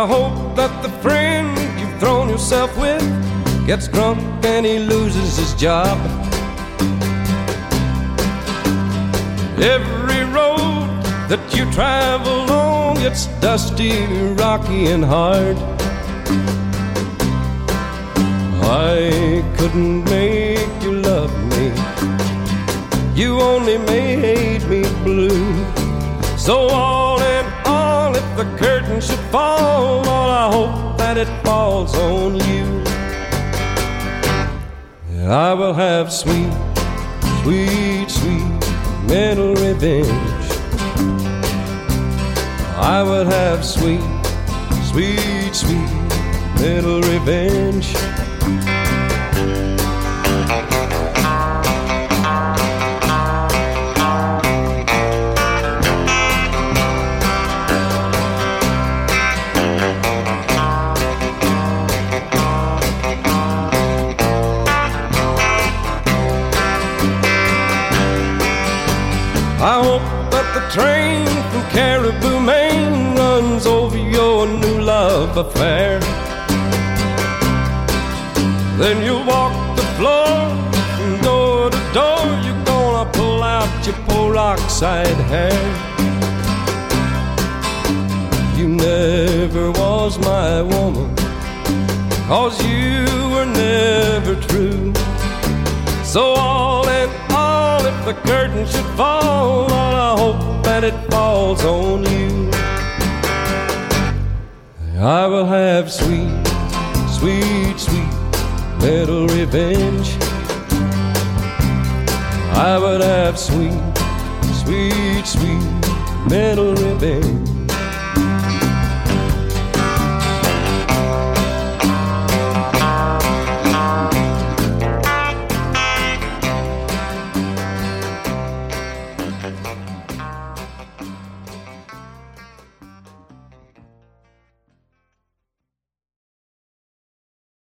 I hope that the friend you've thrown yourself with gets drunk and he loses his job. Every road that you travel on gets dusty, rocky, and hard. I couldn't make you love me, you only made me blue. So all in all, if the curtain should fall, Lord, I hope that it falls on you. I will have sweet, sweet, sweet mental revenge. I will have sweet, sweet, sweet mental revenge. I hope that the train from Caribou, Maine runs over your new love affair. Then you'll walk the floor from door to door. You're gonna pull out your peroxide hair. You never was my woman, 'cause you were never true. So all in all, if the curtain should fall, Lord, I hope that it falls on you. I will have sweet, sweet, sweet little revenge. I would have sweet, sweet, sweet little revenge.